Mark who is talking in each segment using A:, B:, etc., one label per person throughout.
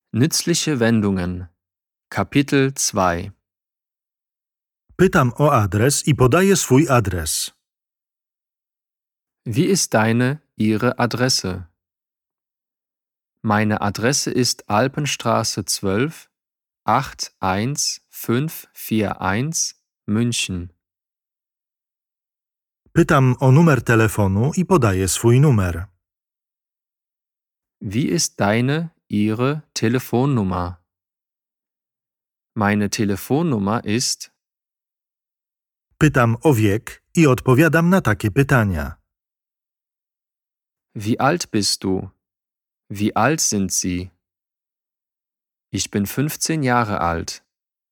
A: Nützliche Wendungen. Kapitel 2.
B: Pytam o adres i podaję swój adres.
A: Wie ist Ihre Adresse? Meine Adresse ist Alpenstraße 12, 81541, München.
B: Pytam o numer telefonu i podaję swój numer.
A: Wie ist Ihre Telefonnummer? Meine Telefonnummer ist.
B: Pytam o wiek i odpowiadam na takie pytania.
A: Wie alt bist du? Wie alt sind Sie? Ich bin 15 Jahre alt.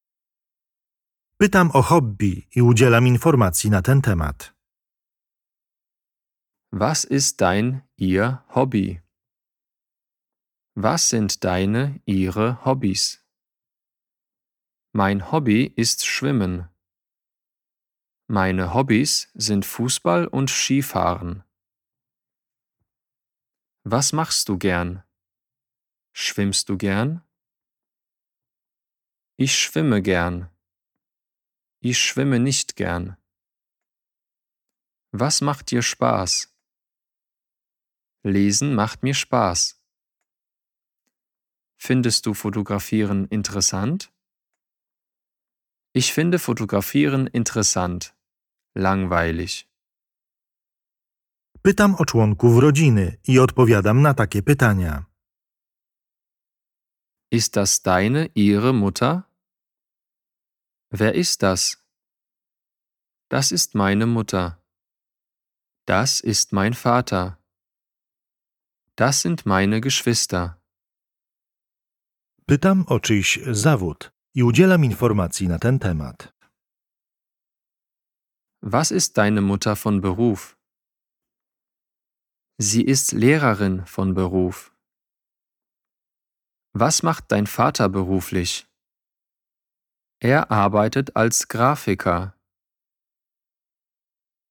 B: Pytam o hobby i udzielam informacji na ten temat.
A: Was ist Ihr Hobby? Was sind Ihre Hobbys? Mein Hobby ist Schwimmen. Meine Hobbys sind Fußball und Skifahren. Was machst du gern? Schwimmst du gern? Ich schwimme gern. Ich schwimme nicht gern. Was macht dir Spaß? Lesen macht mir Spaß. Findest du Fotografieren interessant? Ich finde Fotografieren interessant. Langweilig.
B: Pytam o członków rodziny i odpowiadam na takie pytania.
A: Ist das Ihre Mutter? Wer ist das? Das ist meine Mutter. Das ist mein Vater. Das sind meine Geschwister.
B: Pytam o czyjś zawód i udzielam informacji na ten temat.
A: Was ist deine Mutter von Beruf? Sie ist Lehrerin von Beruf. Was macht dein Vater beruflich? Er arbeitet als Grafiker.